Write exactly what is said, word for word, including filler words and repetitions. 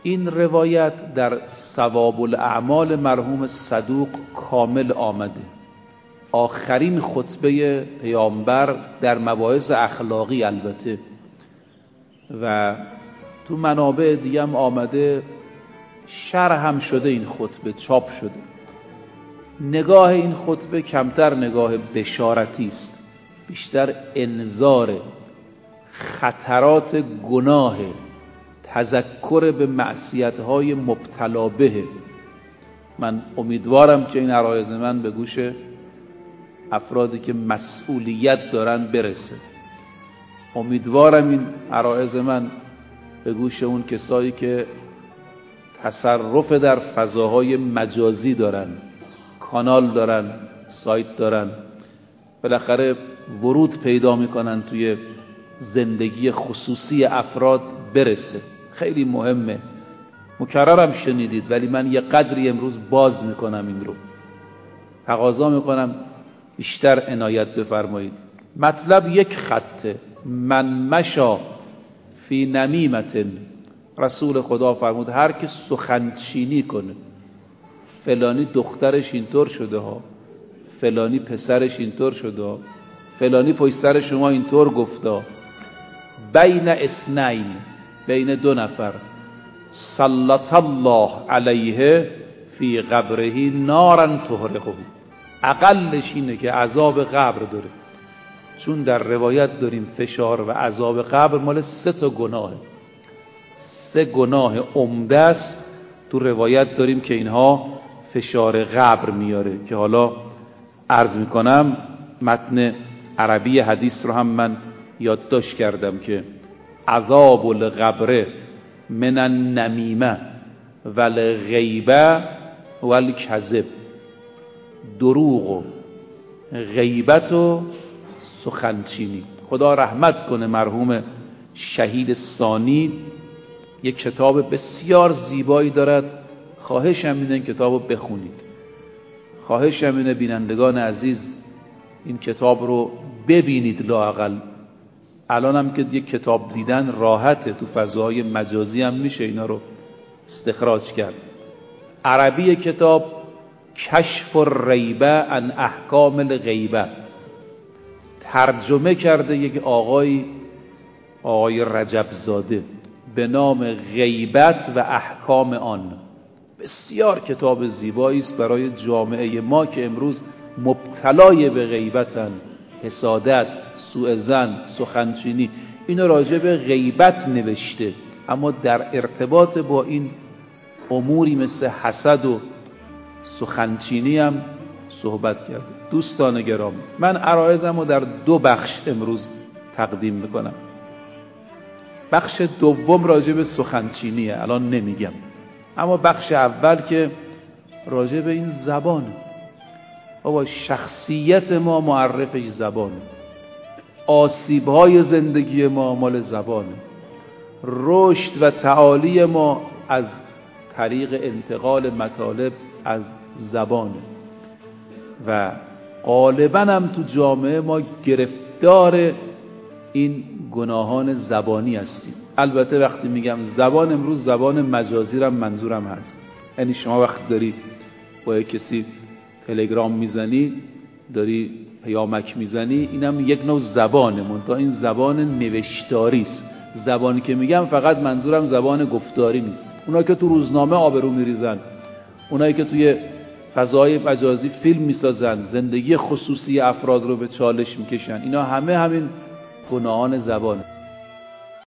این روایت در ثواب الاعمال مرحوم صدوق کامل آمده. آخرین خطبه پیامبر در مباحث اخلاقی البته، و تو منابع دیگه هم آمده، شرح هم شده، این خطبه چاپ شده. نگاه این خطبه کمتر نگاه بشارتی است، بیشتر انذار خطرات گناه، تذکر به معصیت‌های مبتلا به. من امیدوارم که این عرایض من به گوش افرادی که مسئولیت دارن برسه. امیدوارم این عرایض من به گوش اون کسایی که تصرف در فضاهای مجازی دارن، کانال دارن، سایت دارن، بالاخره ورود پیدا میکنن توی زندگی خصوصی افراد برسه. خیلی مهمه. مکررم شنیدید، ولی من یه قدری امروز باز میکنم، این رو تقاضا میکنم بیشتر عنایت بفرمایید. مطلب یک خطه: من مشا فی نمیمت، رسول خدا فرمود هر که سخنچینی کنه، فلانی دخترش اینطور شده ها، فلانی پسرش اینطور شده ها، فلانی پشت سر شما اینطور گفته، بین اثنین، بین دو نفر، سلط الله علیه فی قبره نارا تحرقه، اقلش اینه که عذاب قبر داره. چون در روایت داریم فشار و عذاب قبر مال سه تا گناهه، سه گناه عمده است تو روایت داریم که اینها فشار قبر میاره، که حالا عرض میکنم متن عربی حدیث رو هم من یادداشت کردم که عذاب القبر من النمیمه والغیبه والکذب، دروغ و غیبت و سخنچینی. خدا رحمت کنه مرحوم شهید ثانی، یک کتاب بسیار زیبایی دارد، خواهشم اینه این کتاب رو بخونید، خواهشم اینه بینندگان عزیز این کتاب رو ببینید لااقل. الان هم که یک کتاب دیدن راحته، تو فضاهای مجازی هم میشه اینا رو استخراج کرد. عربی کتاب کشف الریبه عن احکام الغیبه، ترجمه کرده یک آقای آقای رجب زاده به نام غیبت و احکام آن. بسیار کتاب زیبایی است برای جامعه ما که امروز مبتلای به غیبتن، حسادت، سوء ظن، سخنچینی. اینو راجع به غیبت نوشته، اما در ارتباط با این اموری مثل حسد و سخنچینی هم صحبت کرده. دوستان گرامی، من عرایضم رو در دو بخش امروز تقدیم میکنم. بخش دوم راجع به سخنچینیه، الان نمیگم، اما بخش اول که راجع به این زبان، بابا شخصیت ما معرفش زبانه، آسیب‌های زندگی ما مال زبانه، رشد و تعالی ما از طریق انتقال مطالب از زبانه، و غالباً هم تو جامعه ما گرفتار این گناهان زبانی هستیم. البته وقتی میگم زبان، امروز زبان مجازی رم منظورم هست، یعنی شما وقت داری با کسی تلگرام میزنی، داری پیامک میزنی، اینم یک نوع زبانه، منتها این زبان نوشتاری است. زبانی که میگم فقط منظورم زبان گفتاری نیست. اونایی که تو روزنامه آبرو میریزن، اونایی که توی فضای مجازی فیلم میسازن، زندگی خصوصی افراد رو به چالش میکشن، اینا همه همین گناهان زبانه.